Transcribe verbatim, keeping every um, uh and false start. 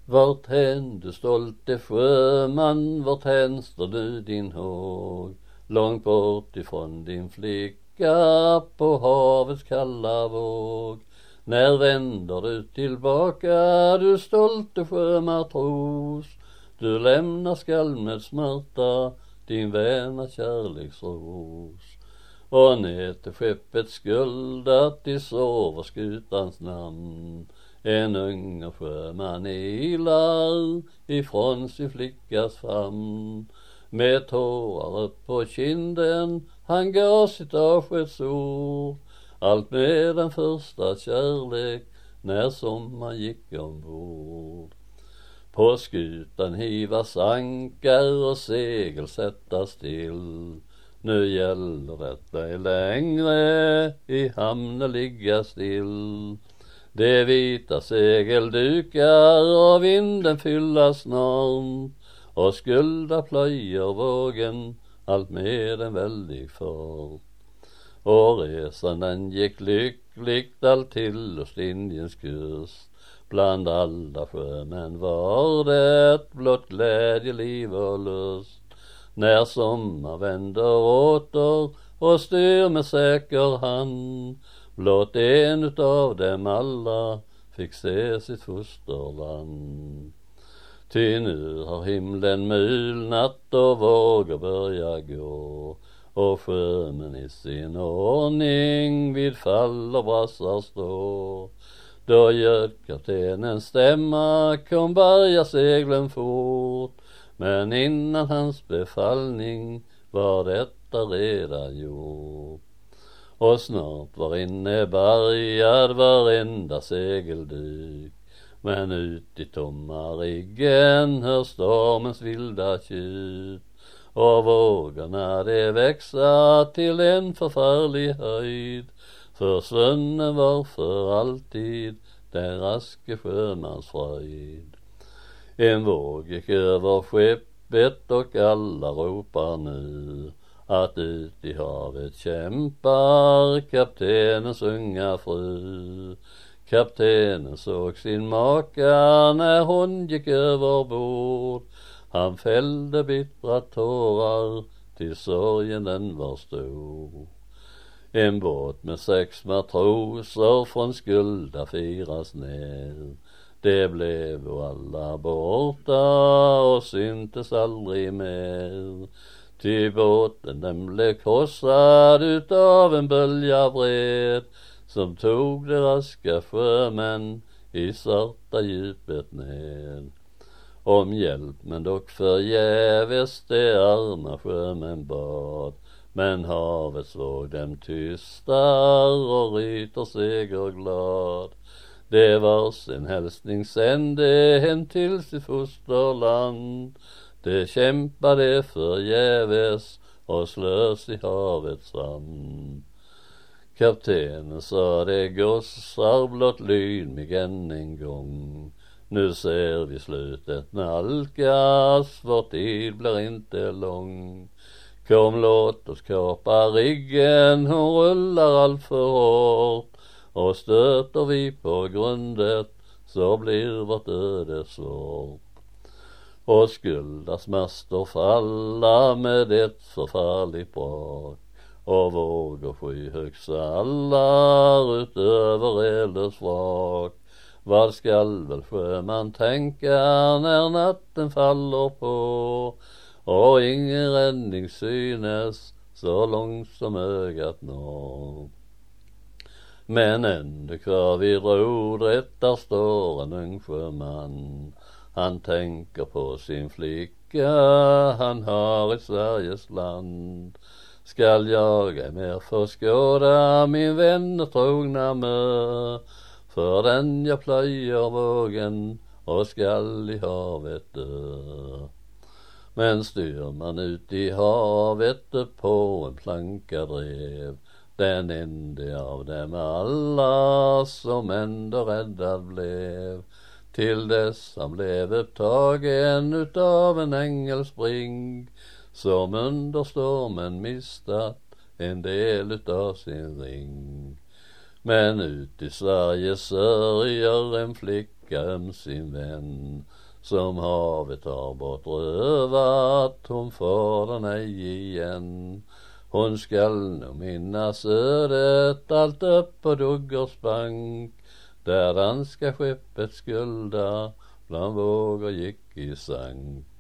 Varthän du stolte sjöman, varthän står du din håg? Långt bort ifrån din flicka på havets kalla våg. När vänder du tillbaka, du stolte sjömatros? Du lämnar skall med smärta din väna kärleksros. Och ner till skeppet skuldat i sover skutans namn. En ung sjöman ilar ifrån sin flickas famn. Med tårar upp på kinden han gav sitt avskedsord. Allt med den första kärlek när sommar gick ombord. På skutan hivas ankar och segel sätta still. Nu gäller detta ej längre i hamnen ligga still. De vita segeldukar och vinden fylla snart. Och skulda plöjer vågen allt med en väldig fart. Och resan den gick lyckligt allt till Ostindien kust. Bland alla sjömän var det blott glädje, liv och lust. När sommar vänder åter och styr med säker hand. Blott en utav dem alla fick se sitt fosterland. Ty nu har himlen mulnat och vågor börjar gå. Och sjömän i sin ordning vid fall och brassar står. Då göd kaptenens stämma kom bärga seglen fort. Men innan hans befallning var detta redan gjort. Och snart var inne bärgad varenda segelduk. Men ut i tomma riggen hör stormens vilda tjut. Och vågorna det växa till en förfärlig höjd. Försvunnen var för alltid den raske sjömans fröjd. En våg gick över skeppet och alla ropar nu att ut i havet kämpar kaptenens unga fru. Kaptenen såg sin maka när hon gick över bord. Han fällde bittra tårar till sorgen den var stor. En båt med sex matroser från Skulda firas ner. Det blev alla borta och syntes aldrig mer. Ty båten den blev krossad utav en bölja vred. Som tog de raska sjömän i svarta djupet ned. Om hjälp men dock förgäves de arma sjömän bad. Men havets våg dem tystar och ryter segerglad. Det var sin hälsning sände hem till sitt fosterland. Det kämpade förgäves och slös i havets sand. Kaptenen sa det gossar blott lyd mig än en gång. Nu ser vi slutet nalkas, vår tid blir inte lång. Kom låt oss kapa riggen, hon rullar allt för hårt. Och stöter vi på grundet så blir vårt öde svårt. Och skuldas master falla med ett förfärligt brak. Och vågor skyhögt sallar utöver elders vrak. Vad skall väl sjöman tänka när natten faller på? Och ingen räddning synes så långt som ögat når. Men ändå kvar vid rodret där står en ung sjöman. Han tänker på sin flicka, han har i Sveriges land. Skall jag ej mer få skåda min vän och trogna mö. För den jag plöjer vågen och skall i havet dö. Men styr man ut i havet på en planka drev. Den enda av dem alla som ändå räddad blev. Till dess han blev upptagen utav en ängelsbring. Som under stormen mistat en del utav sin ring. Men ut i Sverige sörjer en flicka tänka om sin vän, som havet har bortrövat, hon får den ej igen. Hon skall nog minnas ödet allt upp på Duggers bank, där danska skeppet skulda bland vågor gick i sank.